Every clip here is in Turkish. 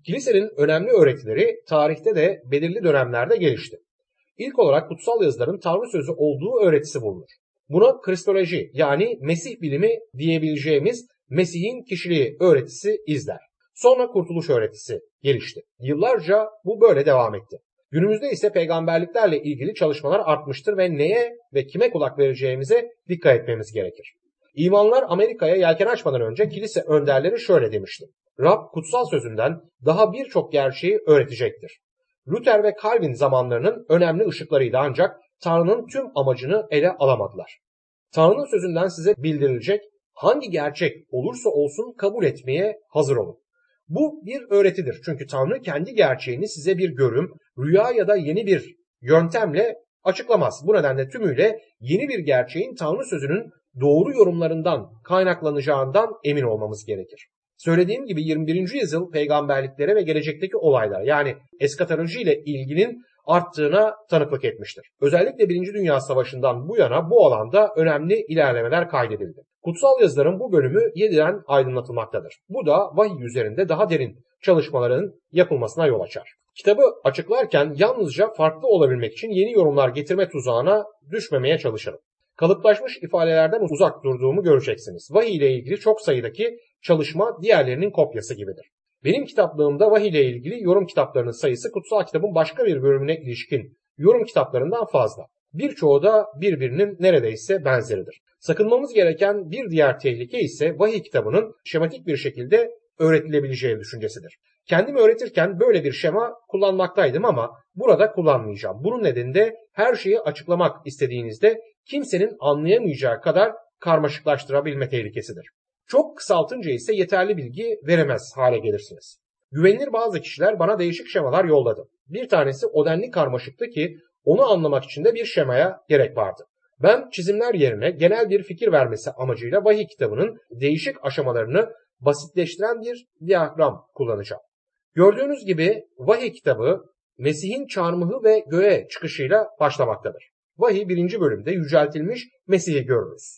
Kilisenin önemli öğretileri tarihte de belirli dönemlerde gelişti. İlk olarak kutsal yazıların Tanrı sözü olduğu öğretisi bulunur. Buna Kristoloji yani Mesih bilimi diyebileceğimiz Mesih'in kişiliği öğretisi izler. Sonra kurtuluş öğretisi gelişti. Yıllarca bu böyle devam etti. Günümüzde ise peygamberliklerle ilgili çalışmalar artmıştır ve neye ve kime kulak vereceğimize dikkat etmemiz gerekir. İmanlar Amerika'ya yelken açmadan önce kilise önderleri şöyle demişti. Rab kutsal sözünden daha birçok gerçeği öğretecektir. Luther ve Calvin zamanlarının önemli ışıklarıydı ancak Tanrı'nın tüm amacını ele alamadılar. Tanrı'nın sözünden size bildirilecek hangi gerçek olursa olsun kabul etmeye hazır olun. Bu bir öğretidir çünkü Tanrı kendi gerçeğini size bir görüm, rüya ya da yeni bir yöntemle açıklamaz. Bu nedenle tümüyle yeni bir gerçeğin Tanrı sözünün doğru yorumlarından kaynaklanacağından emin olmamız gerekir. Söylediğim gibi 21. yüzyıl peygamberliklere ve gelecekteki olaylara yani eskatoloji ile ilginin arttığına tanıklık etmiştir. Özellikle 1. Dünya Savaşı'ndan bu yana bu alanda önemli ilerlemeler kaydedildi. Kutsal yazıların bu bölümü yeniden aydınlatılmaktadır. Bu da vahiy üzerinde daha derin çalışmaların yapılmasına yol açar. Kitabı açıklarken yalnızca farklı olabilmek için yeni yorumlar getirme tuzağına düşmemeye çalışırım. Kalıplaşmış ifadelerden uzak durduğumu göreceksiniz. Vahiy ile ilgili çok sayıdaki çalışma diğerlerinin kopyası gibidir. Benim kitaplığımda vahiy ile ilgili yorum kitaplarının sayısı kutsal kitabın başka bir bölümüne ilişkin yorum kitaplarından fazla. Birçoğu da birbirinin neredeyse benzeridir. Sakınmamız gereken bir diğer tehlike ise vahiy kitabının şematik bir şekilde öğretilebileceği düşüncesidir. Kendimi öğretirken böyle bir şema kullanmaktaydım ama burada kullanmayacağım. Bunun nedeni de her şeyi açıklamak istediğinizde kimsenin anlayamayacağı kadar karmaşıklaştırabilme tehlikesidir. Çok kısaltınca ise yeterli bilgi veremez hale gelirsiniz. Güvenilir bazı kişiler bana değişik şemalar yolladı. Bir tanesi o denli karmaşıktı ki onu anlamak için de bir şemaya gerek vardı. Ben çizimler yerine genel bir fikir vermesi amacıyla vahiy kitabının değişik aşamalarını basitleştiren bir diyagram kullanacağım. Gördüğünüz gibi vahiy kitabı Mesih'in çarmıhı ve göğe çıkışıyla başlamaktadır. Vahiy 1. bölümde yüceltilmiş Mesih'i görürüz.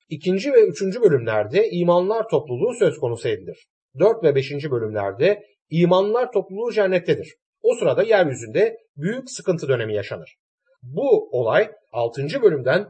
2. ve 3. bölümlerde imanlar topluluğu söz konusu edilir. 4 ve 5. bölümlerde imanlar topluluğu cennettedir. O sırada yeryüzünde büyük sıkıntı dönemi yaşanır. Bu olay 6. bölümden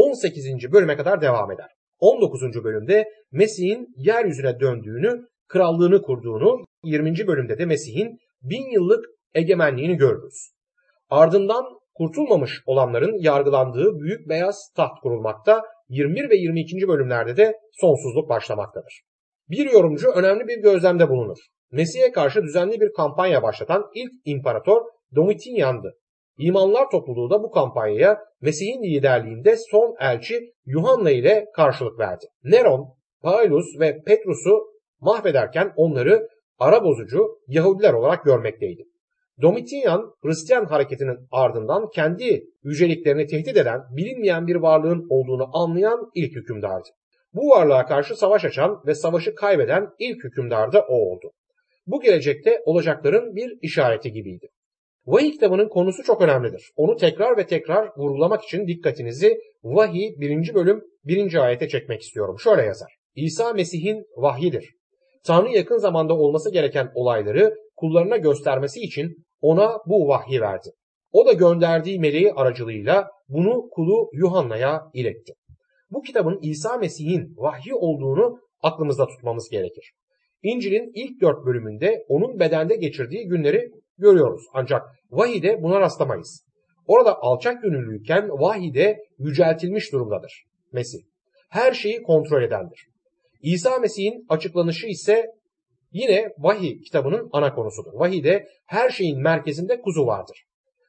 18. bölüme kadar devam eder. 19. bölümde Mesih'in yeryüzüne döndüğünü, krallığını kurduğunu, 20. bölümde de Mesih'in 1000 yıllık egemenliğini görürüz. Ardından kurtulmamış olanların yargılandığı büyük beyaz taht kurulmakta, 21 ve 22. bölümlerde de sonsuzluk başlamaktadır. Bir yorumcu önemli bir gözlemde bulunur. Mesih'e karşı düzenli bir kampanya başlatan ilk imparator Domitian'dı. İmanlar topluluğu da bu kampanyaya Mesih'in liderliğinde son elçi Yuhanna ile karşılık verdi. Neron, Paulus ve Petrus'u mahvederken onları ara bozucu Yahudiler olarak görmekteydi. Domitian, Hristiyan hareketinin ardından kendi yüceliklerini tehdit eden bilinmeyen bir varlığın olduğunu anlayan ilk hükümdardı. Bu varlığa karşı savaş açan ve savaşı kaybeden ilk hükümdar da o oldu. Bu gelecekte olacakların bir işareti gibiydi. Vahiy kitabının konusu çok önemlidir. Onu tekrar ve tekrar vurgulamak için dikkatinizi Vahiy 1. bölüm 1. ayete çekmek istiyorum. Şöyle yazar. İsa Mesih'in vahyidir. Tanrı yakın zamanda olması gereken olayları kullarına göstermesi için ona bu vahyi verdi. O da gönderdiği meleği aracılığıyla bunu kulu Yuhanna'ya iletti. Bu kitabın İsa Mesih'in vahyi olduğunu aklımızda tutmamız gerekir. İncil'in ilk 4 bölümünde onun bedende geçirdiği günleri görüyoruz. Ancak vahide buna rastlamayız. Orada alçak gönüllüyken vahide yüceltilmiş durumdadır Mesih. Her şeyi kontrol edendir. İsa Mesih'in açıklanışı ise yine vahiy kitabının ana konusudur. Vahide her şeyin merkezinde kuzu vardır.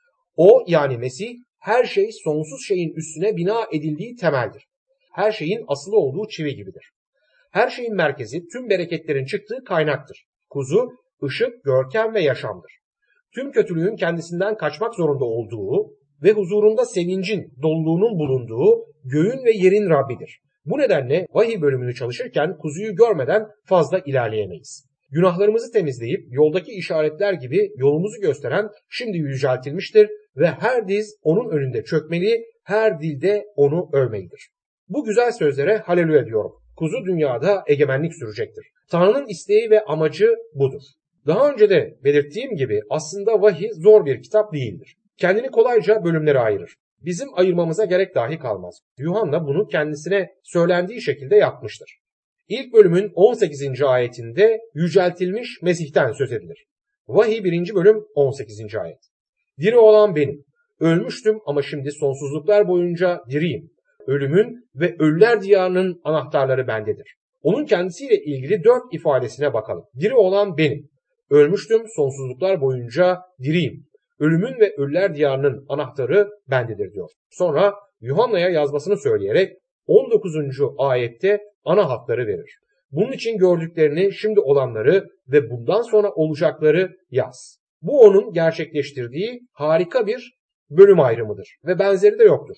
O yani Mesih her şey sonsuz şeyin üstüne bina edildiği temeldir. Her şeyin asılı olduğu çivi gibidir. Her şeyin merkezi tüm bereketlerin çıktığı kaynaktır. Kuzu, ışık, görkem ve yaşamdır. Tüm kötülüğün kendisinden kaçmak zorunda olduğu ve huzurunda sevincin, doluluğunun bulunduğu göğün ve yerin Rabbidir. Bu nedenle vahiy bölümünü çalışırken kuzuyu görmeden fazla ilerleyemeyiz. Günahlarımızı temizleyip yoldaki işaretler gibi yolumuzu gösteren şimdi yüceltilmiştir ve her diz onun önünde çökmeli, her dilde onu övmelidir. Bu güzel sözlere haleluya diyorum. Kuzu dünyada egemenlik sürecektir. Tanrı'nın isteği ve amacı budur. Daha önce de belirttiğim gibi aslında vahiy zor bir kitap değildir. Kendini kolayca bölümlere ayırır. Bizim ayırmamıza gerek dahi kalmaz. Yuhanna bunu kendisine söylendiği şekilde yapmıştır. İlk bölümün 18. ayetinde yüceltilmiş Mesih'ten söz edilir. Vahiy 1. bölüm 18. ayet. Diri olan benim. Ölmüştüm ama şimdi sonsuzluklar boyunca diriyim. Ölümün ve ölüler diyarının anahtarları bendedir. Onun kendisiyle ilgili 4 ifadesine bakalım. Diri olan benim. Ölmüştüm, sonsuzluklar boyunca diriyim. Ölümün ve ölüler diyarının anahtarı bendedir diyor. Sonra Yuhanna'ya yazmasını söyleyerek 19. ayette ana hatları verir. Bunun için gördüklerini, şimdi olanları ve bundan sonra olacakları yaz. Bu onun gerçekleştirdiği harika bir bölüm ayrımıdır ve benzeri de yoktur.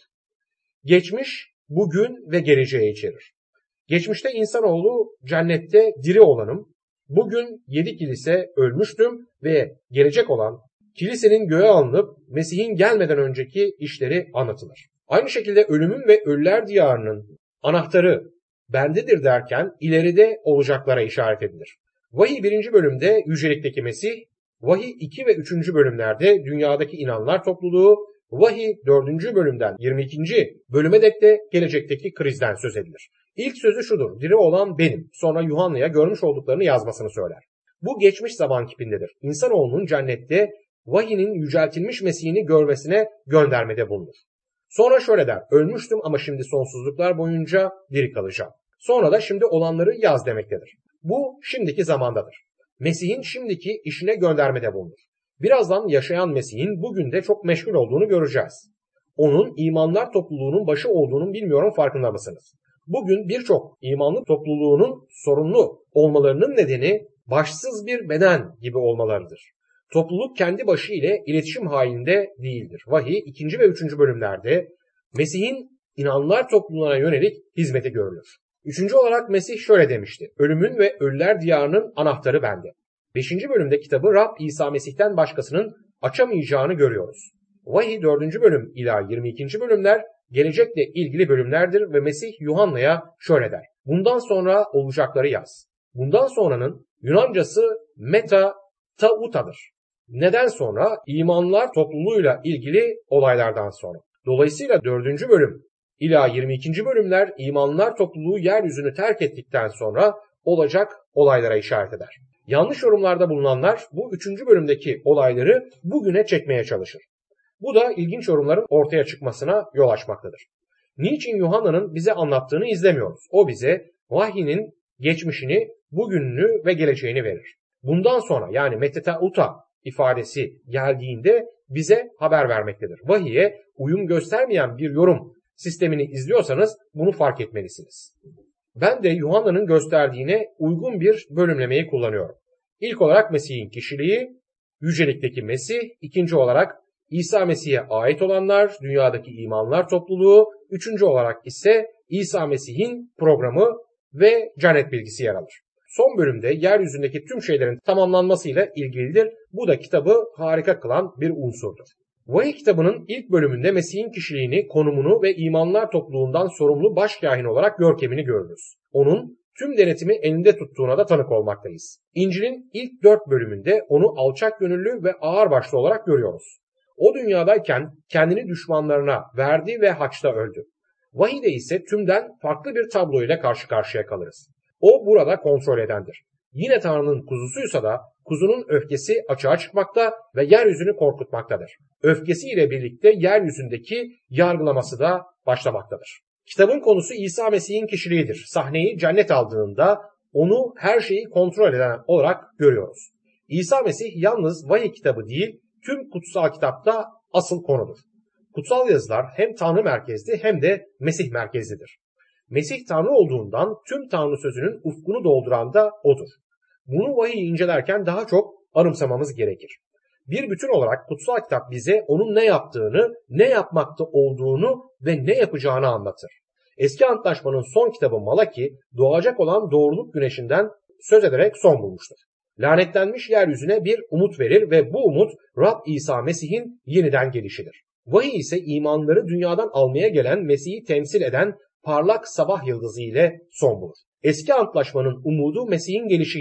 Geçmiş, bugün ve geleceği içerir. Geçmişte insanoğlu cennette diri olanım, bugün 7 kilise ölmüştüm ve gelecek olan kilisenin göğe alınıp Mesih'in gelmeden önceki işleri anlatılır. Aynı şekilde ölümün ve ölüler diyarının anahtarı bendedir derken ileride olacaklara işaret edilir. Vahiy 1. bölümde yücelikteki Mesih, Vahiy 2 ve 3. bölümlerde dünyadaki inanlar topluluğu, Vahiy 4. bölümden 22. bölüme dek de gelecekteki krizden söz edilir. İlk sözü şudur: diri olan benim. Sonra Yuhanna'ya görmüş olduklarını yazmasını söyler. Bu geçmiş zaman kipindedir. İnsanoğlunun cennette vahinin yüceltilmiş Mesih'ini görmesine göndermede bulunur. Sonra şöyle der: ölmüştüm ama şimdi sonsuzluklar boyunca diri kalacağım. Sonra da şimdi olanları yaz demektedir. Bu şimdiki zamandadır. Mesih'in şimdiki işine göndermede bulunur. Birazdan yaşayan Mesih'in bugün de çok meşgul olduğunu göreceğiz. Onun imanlar topluluğunun başı olduğunun bilmiyorum farkında mısınız? Bugün birçok imanlı topluluğunun sorunlu olmalarının nedeni başsız bir beden gibi olmalarıdır. Topluluk kendi başı ile iletişim halinde değildir. Vahiy 2. ve 3. bölümlerde Mesih'in inanlar topluluğuna yönelik hizmeti görülür. 3. olarak Mesih şöyle demişti: ölümün ve ölüler diyarının anahtarı bende. 5. bölümde kitabı Rab İsa Mesih'ten başkasının açamayacağını görüyoruz. Vahiy 4. bölüm ila 22. bölümler gelecekle ilgili bölümlerdir ve Mesih Yuhanna'ya şöyle der: bundan sonra olacakları yaz. Bundan sonranın Yunancası meta tautadır. Neden sonra? İmanlar topluluğuyla ilgili olaylardan sonra. Dolayısıyla 4. bölüm ila 22. bölümler imanlar topluluğu yeryüzünü terk ettikten sonra olacak olaylara işaret eder. Yanlış yorumlarda bulunanlar bu 3. bölümdeki olayları bugüne çekmeye çalışır. Bu da ilginç yorumların ortaya çıkmasına yol açmaktadır. Niçin Yuhanna'nın bize anlattığını izlemiyoruz? O bize vahyinin geçmişini, bugününü ve geleceğini verir. Bundan sonra yani metetauta ifadesi geldiğinde bize haber vermektedir. Vahiye uyum göstermeyen bir yorum sistemini izliyorsanız bunu fark etmelisiniz. Ben de Yuhanna'nın gösterdiğine uygun bir bölümlemeyi kullanıyorum. İlk olarak Mesih'in kişiliği, yücelikteki Mesih, ikinci olarak İsa Mesih'e ait olanlar, dünyadaki imanlar topluluğu, üçüncü olarak ise İsa Mesih'in programı ve cennet bilgisi yer alır. Son bölümde yeryüzündeki tüm şeylerin tamamlanmasıyla ilgilidir. Bu da kitabı harika kılan bir unsurdur. Vahiy kitabının ilk bölümünde Mesih'in kişiliğini, konumunu ve imanlar topluluğundan sorumlu başkâhin olarak görkemini görürüz. Onun tüm denetimi elinde tuttuğuna da tanık olmaktayız. İncil'in ilk 4 bölümünde onu alçak gönüllü ve ağırbaşlı olarak görüyoruz. O dünyadayken kendini düşmanlarına verdi ve haçta öldü. Vahiyde ise tümden farklı bir tablo ile karşı karşıya kalırız. O burada kontrol edendir. Yine Tanrı'nın kuzusuysa da kuzunun öfkesi açığa çıkmakta ve yeryüzünü korkutmaktadır. Öfkesiyle birlikte yeryüzündeki yargılaması da başlamaktadır. Kitabın konusu İsa Mesih'in kişiliğidir. Sahneyi cennet aldığında onu her şeyi kontrol eden olarak görüyoruz. İsa Mesih yalnız vahiy kitabı değil, tüm kutsal kitapta asıl konudur. Kutsal yazılar hem Tanrı merkezli hem de Mesih merkezlidir. Mesih Tanrı olduğundan tüm Tanrı sözünün ufkunu dolduran da odur. Bunu vahiy incelerken daha çok anımsamamız gerekir. Bir bütün olarak kutsal kitap bize onun ne yaptığını, ne yapmakta olduğunu ve ne yapacağını anlatır. Eski Antlaşmanın son kitabı Malaki, doğacak olan doğruluk güneşinden söz ederek son bulmuştur. Lanetlenmiş yeryüzüne bir umut verir ve bu umut Rab İsa Mesih'in yeniden gelişidir. Vahiy ise imanları dünyadan almaya gelen Mesih'i temsil eden parlak sabah yıldızı ile son bulur. Eski Antlaşmanın umudu Mesih'in gelişiydi.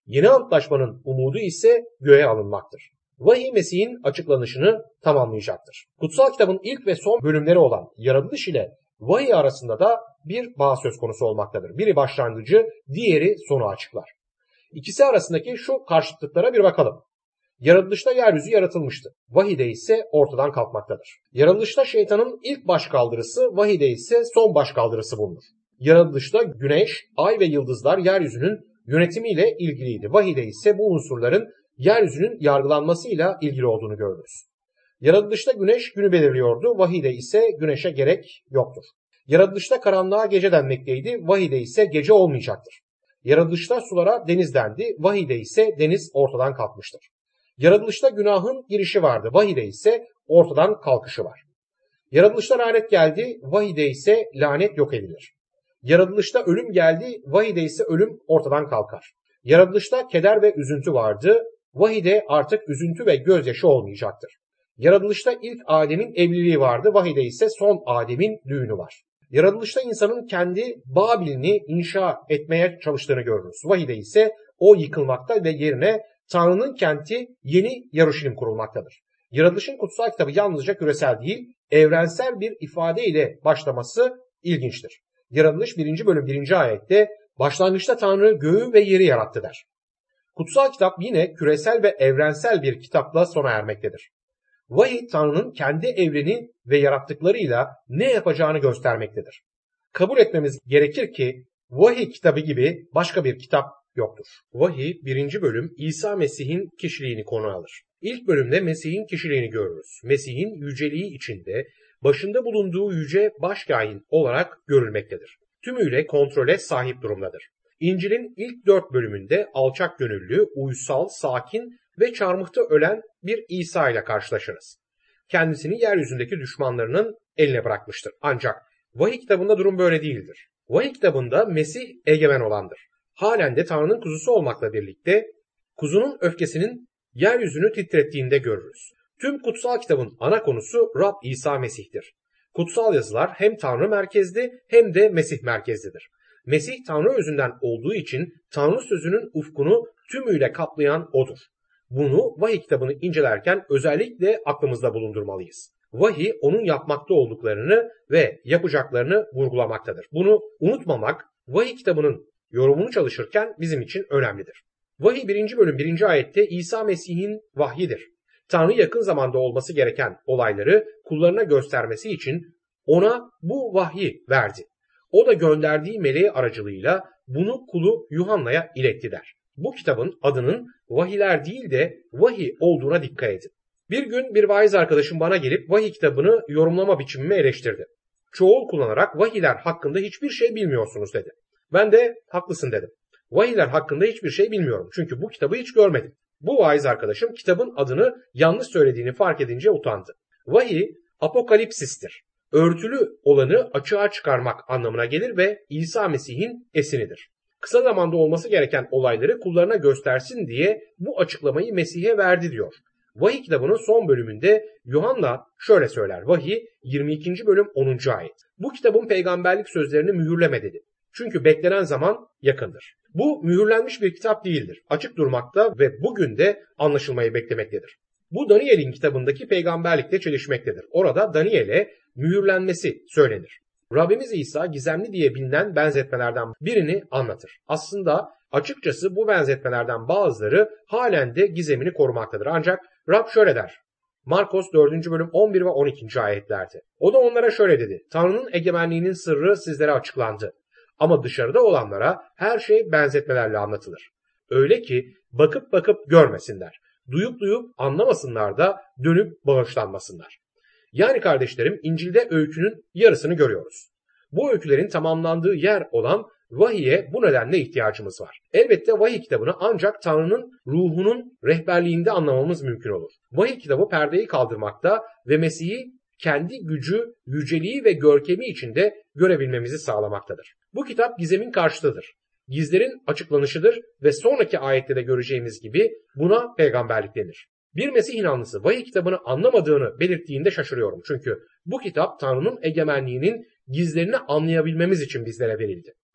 Yeni antlaşmanın umudu ise göğe alınmaktır. Vahiy Mesih'in açıklanışını tamamlayacaktır. Kutsal kitabın ilk ve son bölümleri olan yaratılış ile vahiy arasında da bir bağ söz konusu olmaktadır. Biri başlangıcı, diğeri sonu açıklar. İkisi arasındaki şu karşıtlıklara bir bakalım. Yaratılışta yeryüzü yaratılmıştı. Vahide ise ortadan kalkmaktadır. Yaratılışta şeytanın ilk başkaldırısı, vahide ise son başkaldırısı bulunur. Yaratılışta güneş, ay ve yıldızlar yeryüzünün yönetimiyle ilgiliydi. Vahide ise bu unsurların yeryüzünün yargılanmasıyla ilgili olduğunu görürüz. Yaratılışta güneş günü belirliyordu. Vahide ise güneşe gerek yoktur. Yaratılışta karanlığa gece denmekteydi. Vahide ise gece olmayacaktır. Yaratılışta sulara deniz dendi. Vahide ise deniz ortadan kalkmıştır. Yaratılışta günahın girişi vardı. Vahide ise ortadan kalkışı var. Yaratılışta lanet geldi. Vahide ise lanet yok edilir. Yaratılışta ölüm geldi. Vahide ise ölüm ortadan kalkar. Yaratılışta keder ve üzüntü vardı. Vahide artık üzüntü ve gözyaşı olmayacaktır. Yaratılışta ilk Adem'in evliliği vardı. Vahide ise son Adem'in düğünü var. Yaratılışta insanın kendi Babil'ini inşa etmeye çalıştığını görürüz. Vahide ise o yıkılmakta ve yerine Tanrı'nın kenti yeni Yaruşilim kurulmaktadır. Yaratılışın kutsal kitabı yalnızca küresel değil, evrensel bir ifadeyle başlaması ilginçtir. Yaratılış 1. bölüm 1. ayette başlangıçta Tanrı göğü ve yeri yarattı der. Kutsal kitap yine küresel ve evrensel bir kitapla sona ermektedir. Vahiy Tanrı'nın kendi evreni ve yarattıklarıyla ne yapacağını göstermektedir. Kabul etmemiz gerekir ki Vahiy kitabı gibi başka bir kitap yoktur. Vahiy 1. bölüm İsa Mesih'in kişiliğini konu alır. İlk bölümde Mesih'in kişiliğini görürüz. Mesih'in yüceliği içinde başında bulunduğu yüce başkâhin olarak görülmektedir. Tümüyle kontrole sahip durumdadır. İncil'in ilk 4 bölümünde alçak gönüllü, uysal, sakin ve çarmıhta ölen bir İsa ile karşılaşırız. Kendisini yeryüzündeki düşmanlarının eline bırakmıştır. Ancak Vahiy kitabında durum böyle değildir. Vahiy kitabında Mesih egemen olandır. Halen de Tanrı'nın kuzusu olmakla birlikte kuzunun öfkesinin yeryüzünü titrettiğinde görürüz. Tüm kutsal kitabın ana konusu Rab İsa Mesih'tir. Kutsal yazılar hem Tanrı merkezli hem de Mesih merkezlidir. Mesih Tanrı özünden olduğu için Tanrı sözünün ufkunu tümüyle kaplayan odur. Bunu Vahiy kitabını incelerken özellikle aklımızda bulundurmalıyız. Vahiy onun yapmakta olduklarını ve yapacaklarını vurgulamaktadır. Bunu unutmamak Vahiy kitabının yorumunu çalışırken bizim için önemlidir. Vahiy 1. bölüm 1. ayette İsa Mesih'in vahyidir. Tanrı yakın zamanda olması gereken olayları kullarına göstermesi için ona bu vahyi verdi. O da gönderdiği meleği aracılığıyla bunu kulu Yuhanna'ya iletti der. Bu kitabın adının vahiyler değil de vahiy olduğuna dikkat edin. Bir gün bir vaiz arkadaşım bana gelip vahiy kitabını yorumlama biçimimi eleştirdi. Çoğul kullanarak vahiyler hakkında hiçbir şey bilmiyorsunuz dedi. Ben de haklısın dedim. Vahiyler hakkında hiçbir şey bilmiyorum çünkü bu kitabı hiç görmedim. Bu vaiz arkadaşım kitabın adını yanlış söylediğini fark edince utandı. Vahiy apokalipsistir. Örtülü olanı açığa çıkarmak anlamına gelir ve İsa Mesih'in esinidir. Kısa zamanda olması gereken olayları kullarına göstersin diye bu açıklamayı Mesih'e verdi diyor. Vahiy kitabının son bölümünde Yuhanna şöyle söyler. Vahiy 22. bölüm 10. ayet. Bu kitabın peygamberlik sözlerini mühürleme dedi. Çünkü beklenen zaman yakındır. Bu mühürlenmiş bir kitap değildir. Açık durmakta ve bugün de anlaşılmayı beklemektedir. Bu Daniel'in kitabındaki peygamberlikle çelişmektedir. Orada Daniel'e mühürlenmesi söylenir. Rabbimiz İsa gizemli diye bilinen benzetmelerden birini anlatır. Aslında açıkçası bu benzetmelerden bazıları halen de gizemini korumaktadır. Ancak Rab şöyle der. Markos 4. bölüm 11 ve 12. ayetlerde. O da onlara şöyle dedi. Tanrı'nın egemenliğinin sırrı sizlere açıklandı. Ama dışarıda olanlara her şey benzetmelerle anlatılır. Öyle ki bakıp bakıp görmesinler. Duyup duyup anlamasınlar da dönüp bağışlanmasınlar. Yani kardeşlerim İncil'de öykünün yarısını görüyoruz. Bu öykülerin tamamlandığı yer olan vahiye bu nedenle ihtiyacımız var. Elbette vahiy kitabını ancak Tanrı'nın ruhunun rehberliğinde anlamamız mümkün olur. Vahiy kitabı perdeyi kaldırmakta ve Mesih'i kendi gücü, yüceliği ve görkemi içinde görebilmemizi sağlamaktadır. Bu kitap gizemin karşıtıdır. Gizlerin açıklanışıdır ve sonraki ayette de göreceğimiz gibi buna peygamberlik denir. Bir Mesih inanlısı vahiy kitabını anlamadığını belirttiğinde şaşırıyorum. Çünkü bu kitap Tanrı'nın egemenliğinin gizlerini anlayabilmemiz için bizlere verildi.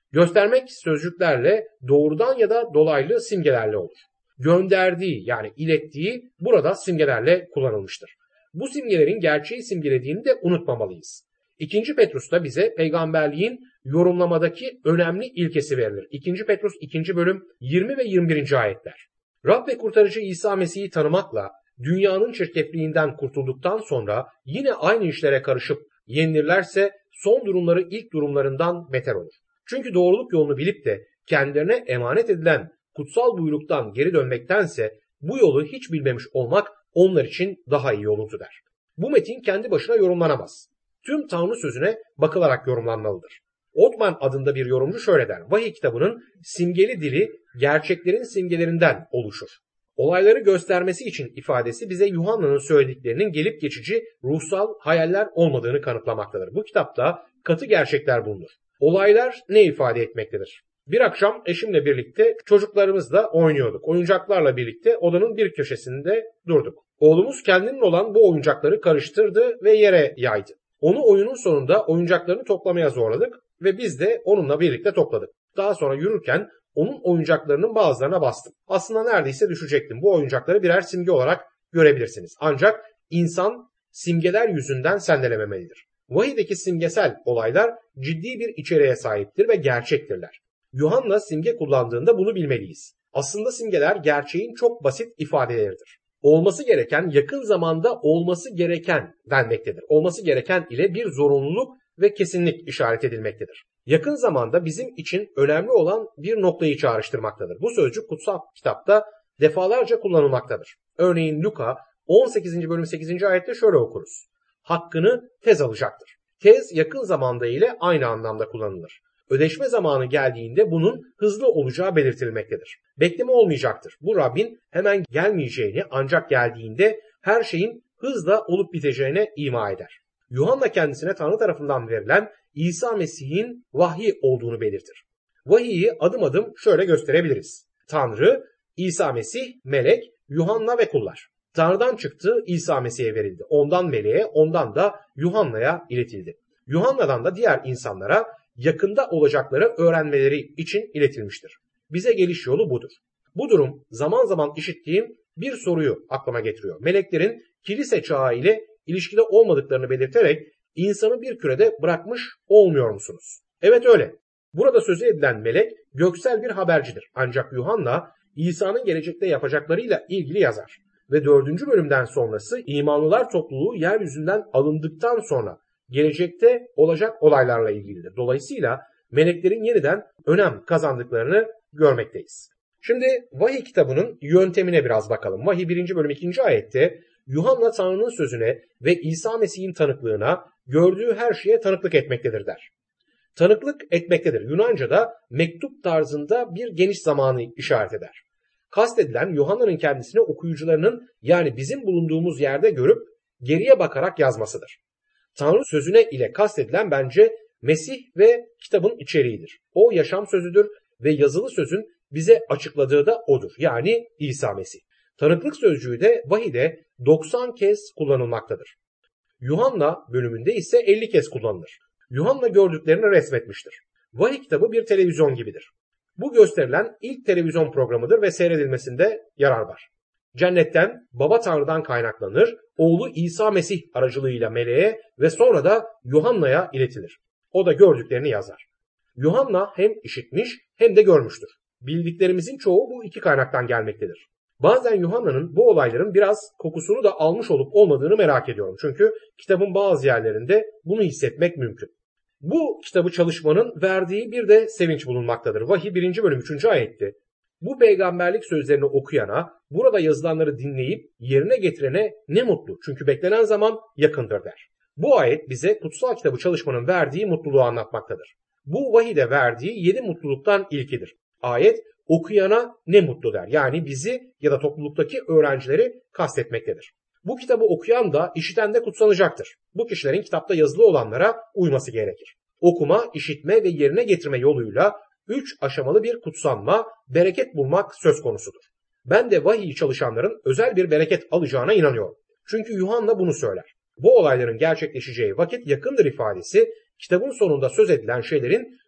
Göstermek sözcüklerle doğrudan ya da dolaylı simgelerle olur. Gönderdiği yani ilettiği burada simgelerle kullanılmıştır. Bu simgelerin gerçeği simgelediğini de unutmamalıyız. 2. Petrus'ta bize peygamberliğin yorumlamadaki önemli ilkesi verilir. 2. Petrus 2. bölüm 20 ve 21. ayetler. Rab ve kurtarıcı İsa Mesih'i tanımakla dünyanın çirkefliğinden kurtulduktan sonra yine aynı işlere karışıp yenilirlerse son durumları ilk durumlarından beter olur. Çünkü doğruluk yolunu bilip de kendilerine emanet edilen kutsal buyruktan geri dönmektense bu yolu hiç bilmemiş olmak onlar için daha iyi olurdu der. Bu metin kendi başına yorumlanamaz. Tüm Tanrı sözüne bakılarak yorumlanmalıdır. Ottman adında bir yorumcu şöyle der. Vahiy kitabının simgeli dili gerçeklerin simgelerinden oluşur. Olayları göstermesi için ifadesi bize Yuhanna'nın söylediklerinin gelip geçici ruhsal hayaller olmadığını kanıtlamaktadır. Bu kitapta katı gerçekler bulunur. Olaylar ne ifade etmektedir? Bir akşam eşimle birlikte çocuklarımızla oynuyorduk. Oyuncaklarla birlikte odanın bir köşesinde durduk. Oğlumuz kendinin olan bu oyuncakları karıştırdı ve yere yaydı. Onu oyunun sonunda oyuncaklarını toplamaya zorladık ve biz de onunla birlikte topladık. Daha sonra yürürken onun oyuncaklarının bazılarına bastım. Aslında neredeyse düşecektim. Bu oyuncakları birer simge olarak görebilirsiniz. Ancak insan simgeler yüzünden sendelememelidir. Vahiydeki simgesel olaylar ciddi bir içeriğe sahiptir ve gerçektirler. Yuhanna simge kullandığında bunu bilmeliyiz. Aslında simgeler gerçeğin çok basit ifadeleridir. Olması gereken yakın zamanda olması gereken denmektedir. Olması gereken ile bir zorunluluk ve kesinlik işaret edilmektedir. Yakın zamanda bizim için önemli olan bir noktayı çağrıştırmaktadır. Bu sözcük kutsal kitapta defalarca kullanılmaktadır. Örneğin Luka 18. bölüm 8. ayette şöyle okuruz. Hakkını tez alacaktır. Tez yakın zamanda ile aynı anlamda kullanılır. Ödeşme zamanı geldiğinde bunun hızlı olacağı belirtilmektedir. Bekleme olmayacaktır. Bu Rabbin hemen gelmeyeceğini ancak geldiğinde her şeyin hızla olup biteceğine ima eder. Yuhanna kendisine Tanrı tarafından verilen İsa Mesih'in vahyi olduğunu belirtir. Vahiyi adım adım şöyle gösterebiliriz. Tanrı, İsa Mesih, melek, Yuhanna ve kullar. Tanrı'dan çıktı, İsa Mesih'e verildi. Ondan meleğe, ondan da Yuhanna'ya iletildi. Yuhanna'dan da diğer insanlara yakında olacakları öğrenmeleri için iletilmiştir. Bize geliş yolu budur. Bu durum zaman zaman işittiğim bir soruyu aklıma getiriyor. Meleklerin kilise çağı ile ilişkide olmadıklarını belirterek insanı bir kürede bırakmış olmuyor musunuz? Evet öyle. Burada sözü edilen melek göksel bir habercidir. Ancak Yuhanna İsa'nın gelecekte yapacaklarıyla ilgili yazar. Ve 4. bölümden sonrası imanlılar topluluğu yeryüzünden alındıktan sonra gelecekte olacak olaylarla ilgilidir. Dolayısıyla meleklerin yeniden önem kazandıklarını görmekteyiz. Şimdi vahiy kitabının yöntemine biraz bakalım. Vahiy 1. bölüm 2. ayette Yuhanna Tanrı'nın sözüne ve İsa Mesih'in tanıklığına gördüğü her şeye tanıklık etmektedir der. Tanıklık etmektedir. Yunanca'da mektup tarzında bir geniş zamanı işaret eder. Kastedilen Yuhanna'nın kendisini okuyucularının yani bizim bulunduğumuz yerde görüp geriye bakarak yazmasıdır. Tanrı sözüne ile kastedilen bence Mesih ve kitabın içeriğidir. O yaşam sözüdür ve yazılı sözün bize açıkladığı da odur. Yani İsa Mesih. Tanıklık sözcüğü de vahide 90 kez kullanılmaktadır. Yuhanna bölümünde ise 50 kez kullanılır. Yuhanna gördüklerini resmetmiştir. Vahiy kitabı bir televizyon gibidir. Bu gösterilen ilk televizyon programıdır ve seyredilmesinde yarar var. Cennetten Baba Tanrı'dan kaynaklanır, oğlu İsa Mesih aracılığıyla meleğe ve sonra da Yuhanna'ya iletilir. O da gördüklerini yazar. Yuhanna hem işitmiş hem de görmüştür. Bildiklerimizin çoğu bu iki kaynaktan gelmektedir. Bazen Yuhanna'nın bu olayların biraz kokusunu da almış olup olmadığını merak ediyorum. Çünkü kitabın bazı yerlerinde bunu hissetmek mümkün. Bu kitabı çalışmanın verdiği bir de sevinç bulunmaktadır. Vahiy 1. bölüm 3. ayette. Bu peygamberlik sözlerini okuyana, burada yazılanları dinleyip yerine getirene ne mutlu. Çünkü beklenen zaman yakındır der. Bu ayet bize kutsal kitabı çalışmanın verdiği mutluluğu anlatmaktadır. Bu vahide verdiği 7 mutluluktan ilkidir. Ayet okuyana ne mutlu der. Yani bizi ya da topluluktaki öğrencileri kastetmektedir. Bu kitabı okuyan da işiten de kutsanacaktır. Bu kişilerin kitapta yazılı olanlara uyması gerekir. Okuma, işitme ve yerine getirme yoluyla 3 aşamalı bir kutsanma, bereket bulmak söz konusudur. Ben de vahiy çalışanların özel bir bereket alacağına inanıyorum. Çünkü Yuhanna bunu söyler. Bu olayların gerçekleşeceği vakit yakındır ifadesi kitabın sonunda söz edilen şeylerin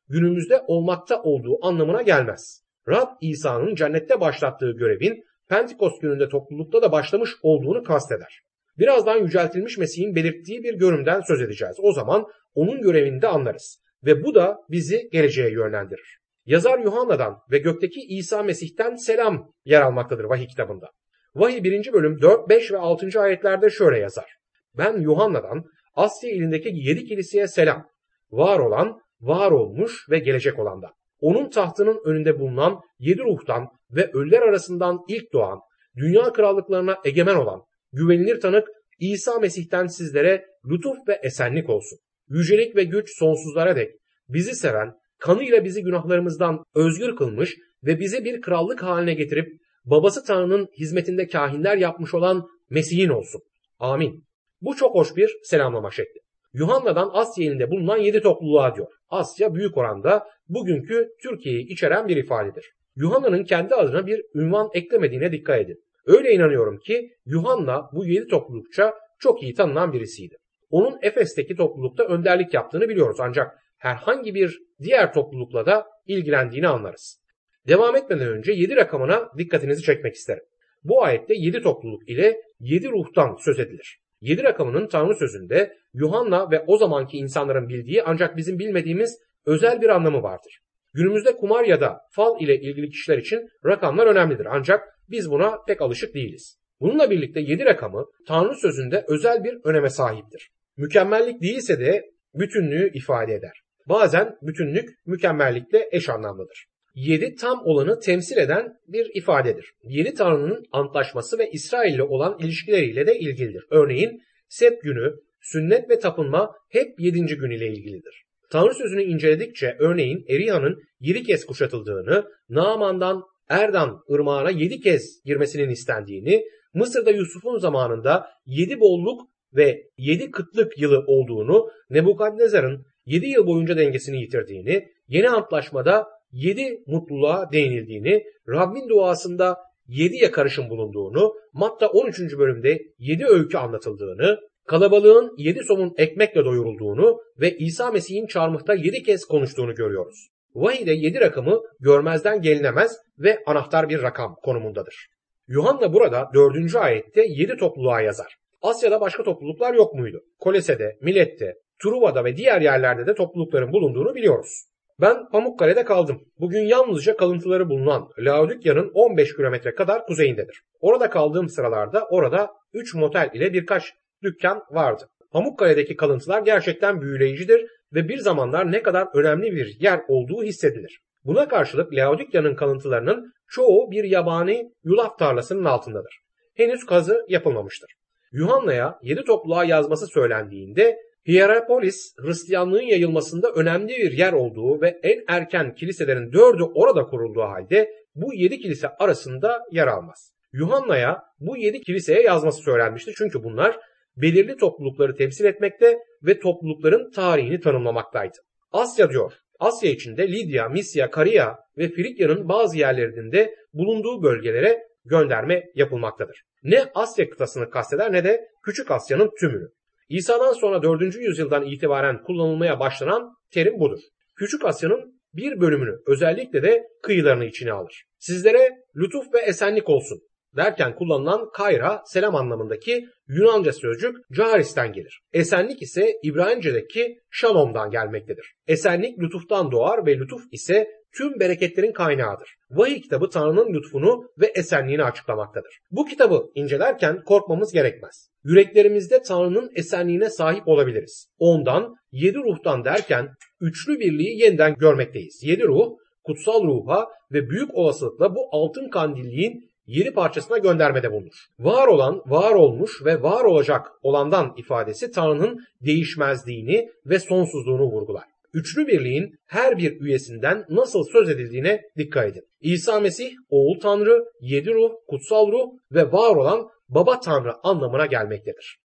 günümüzde olmakta olduğu anlamına gelmez. Rab İsa'nın cennette başlattığı görevin Pentekost gününde toplulukta da başlamış olduğunu kasteder. Birazdan yüceltilmiş Mesih'in belirttiği bir görümden söz edeceğiz. O zaman onun görevini de anlarız ve bu da bizi geleceğe yönlendirir. Yazar Yuhanna'dan ve gökteki İsa Mesih'ten selam yer almaktadır vahiy kitabında. Vahiy 1. bölüm 4, 5 ve 6. ayetlerde şöyle yazar. Ben Yuhanna'dan Asya ilindeki 7 kiliseye selam. Var olan, var olmuş ve gelecek olandan. Onun tahtının önünde bulunan 7 ruhtan ve ölüler arasından ilk doğan, dünya krallıklarına egemen olan, güvenilir tanık İsa Mesih'ten sizlere lütuf ve esenlik olsun. Yücelik ve güç sonsuzlara dek bizi seven, kanıyla bizi günahlarımızdan özgür kılmış ve bizi bir krallık haline getirip babası Tanrı'nın hizmetinde kahinler yapmış olan Mesih'in olsun. Amin. Bu çok hoş bir selamlama şekli. Yuhanna'dan Asya ilinde bulunan 7 topluluğa diyor. Asya büyük oranda bugünkü Türkiye'yi içeren bir ifadedir. Yuhanna'nın kendi adına bir ünvan eklemediğine dikkat edin. Öyle inanıyorum ki Yuhanna bu 7 toplulukça çok iyi tanınan birisiydi. Onun Efes'teki toplulukta önderlik yaptığını biliyoruz ancak herhangi bir diğer toplulukla da ilgilendiğini anlarız. Devam etmeden önce 7 rakamına dikkatinizi çekmek isterim. Bu ayette 7 topluluk ile 7 ruhtan söz edilir. 7 rakamının Tanrı sözünde Yuhanna ve o zamanki insanların bildiği ancak bizim bilmediğimiz özel bir anlamı vardır. Günümüzde kumar ya da fal ile ilgili kişiler için rakamlar önemlidir ancak biz buna pek alışık değiliz. Bununla birlikte 7 rakamı Tanrı sözünde özel bir öneme sahiptir. Mükemmellik değilse de bütünlüğü ifade eder. Bazen bütünlük mükemmellikle eş anlamlıdır. 7 tam olanı temsil eden bir ifadedir. 7 Tanrı'nın antlaşması ve İsrail ile olan ilişkileriyle de ilgilidir. Örneğin Sep günü, sünnet ve tapınma hep 7. gün ile ilgilidir. Tanrı sözünü inceledikçe örneğin Eriha'nın 7 kez kuşatıldığını, Naaman'dan Erdan ırmağına 7 kez girmesinin istendiğini, Mısır'da Yusuf'un zamanında 7 bolluk ve 7 kıtlık yılı olduğunu, Nebukadnezar'ın 7 yıl boyunca dengesini yitirdiğini, yeni antlaşmada 7 mutluluğa değinildiğini, Rabbin duasında 7 yakarışın bulunduğunu, Matta 13. bölümde 7 öykü anlatıldığını, kalabalığın 7 somun ekmekle doyurulduğunu ve İsa Mesih'in çarmıhta 7 kez konuştuğunu görüyoruz. Vahiyde 7 rakamı görmezden gelinemez ve anahtar bir rakam konumundadır. Yuhanna burada 4. ayette 7 topluluğa yazar. Asya'da başka topluluklar yok muydu? Kolese'de, Milet'te, Truva'da ve diğer yerlerde de toplulukların bulunduğunu biliyoruz. Ben Pamukkale'de kaldım. Bugün yalnızca kalıntıları bulunan Laodikya'nın 15 kilometre kadar kuzeyindedir. Orada kaldığım sıralarda orada 3 motel ile birkaç dükkan vardı. Pamukkale'deki kalıntılar gerçekten büyüleyicidir ve bir zamanlar ne kadar önemli bir yer olduğu hissedilir. Buna karşılık Laodikya'nın kalıntılarının çoğu bir yabani yulaf tarlasının altındadır. Henüz kazı yapılmamıştır. Yuhanna'ya 7 topluluğa yazması söylendiğinde Hierapolis Hristiyanlığın yayılmasında önemli bir yer olduğu ve en erken kiliselerin 4'ü orada kurulduğu halde bu 7 kilise arasında yer almaz. Yuhanna'ya bu 7 kiliseye yazması söylenmişti çünkü bunlar belirli toplulukları temsil etmekte ve toplulukların tarihini tanımlamaktaydı. Asya diyor. Asya içinde Lidya, Misya, Kariya ve Frigya'nın bazı yerlerinde bulunduğu bölgelere gönderme yapılmaktadır. Ne Asya kıtasını kasteder ne de Küçük Asya'nın tümünü. İsa'dan sonra 4. yüzyıldan itibaren kullanılmaya başlanan terim budur. Küçük Asya'nın bir bölümünü özellikle de kıyılarını içine alır. Sizlere lütuf ve esenlik olsun derken kullanılan kayra, selam anlamındaki Yunanca sözcük caris'ten gelir. Esenlik ise İbranice'deki şalom'dan gelmektedir. Esenlik lütuftan doğar ve lütuf ise tüm bereketlerin kaynağıdır. Vahiy kitabı Tanrı'nın lütfunu ve esenliğini açıklamaktadır. Bu kitabı incelerken korkmamız gerekmez. Yüreklerimizde Tanrı'nın esenliğine sahip olabiliriz. Ondan, 7 ruhtan derken üçlü birliği yeniden görmekteyiz. 7 ruh, kutsal ruha ve büyük olasılıkla bu altın kandilliğin 7 parçasına göndermede bulunur. Var olan, var olmuş ve var olacak olandan ifadesi Tanrı'nın değişmezliğini ve sonsuzluğunu vurgular. Üçlü birliğin her bir üyesinden nasıl söz edildiğine dikkat edin. İsa Mesih, Oğul Tanrı, 7 ruh, kutsal ruh ve var olan Baba Tanrı anlamına gelmektedir.